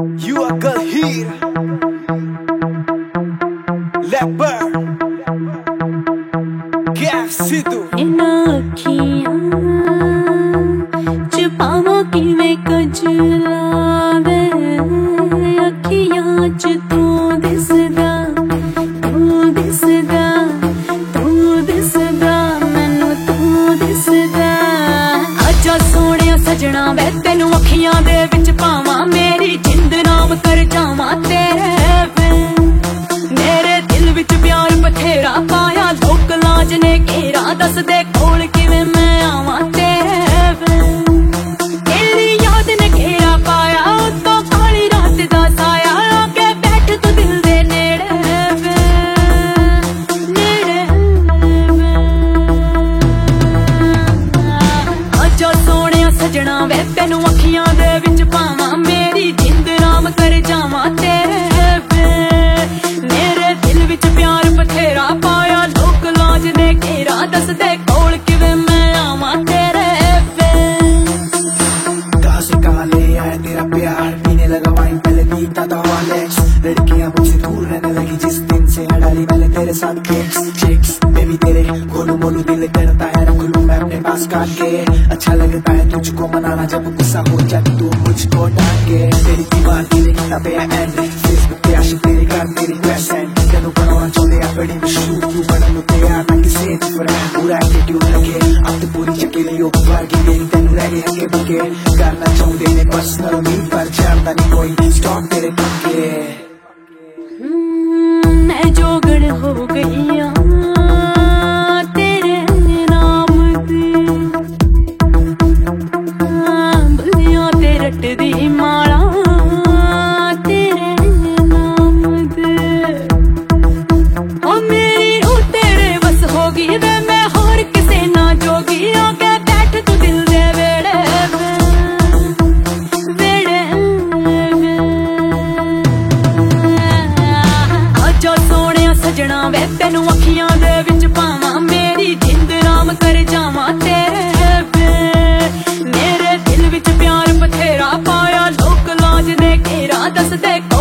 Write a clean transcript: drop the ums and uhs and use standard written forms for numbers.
You are Gahir Leper Gaf Sidhu ina akhiyan च पावां किवें कजलावे अखियां च तू दिसदा मैनू तू दिसदा आजा सोहणिया सजना वे तेनू अखियां दे विच पावां मेरी जिंद नाम कर जावां तेरे मेरे दिल विच प्यार बथेरा पाया लोक लाज ने घेरा दस दे कोल किवें मैं आवां तेरे तेरी याद ने घेरा पाया उत्तों काली रात दा साया आके बैठ तू दिल दे नेड़े आजा सोहणिया सजना वे तेनू अखियां दे विच पावां मेरी जिंद राम कर जावां तेरे मेरे दिल विच प्यार बथेरा पाया लोक लाज ने घेरा दस दे कोल किवें मैं आवां तेरे कहाँ से कहाँ ले आया तेरा प्यार पीने लगा वाइन पहले पीता था हॉर्लिक्स लड़कियां मुझसे दूर रहने लगी जिस दिन से डाली मैंने तेरे साथ चिक्स बेबी तेरे गोलू मोलू दिल करता है रख लूं मैं अपने पास काट के अच्छा लगता है तुझको मनाना जब गुस्सा हो जाती तू मुझको डांट के तेरी दीवार तेरे किताबें एंड फेसबुक पे आशिक तेरे घर तेरी रिक्वेस्ट एंड तेनू बनाना चाहते हैं बड़ी मशहूर तू बना लो तैयार ना किसी डिफरेंट पूरा एटीट्यूड रखे अब तो पूरी चकेली हो बार की मेरी तेनू रह गए हके बके करना चाहते ने पर्सनल उम्मीद पर जानता नहीं कोई स्टॉक तेरे पक्के मैं जोगड़ हो गई तेरे नाम दी बुलियां ते रटदी माला तेरे नाम दे ओ मेरी रूह तेरे बस होगी वे मैं होर किसे ना जोगी आके बैठ तू दिल दे वेड़े आजा सोहणिया सजना वे तेनू अखियां दे विच पावां मेरी जिंद राम कर जावां तेरे मेरे दिल विच प्यार बथेरा पाया लोक लाज ने घेरा दस दे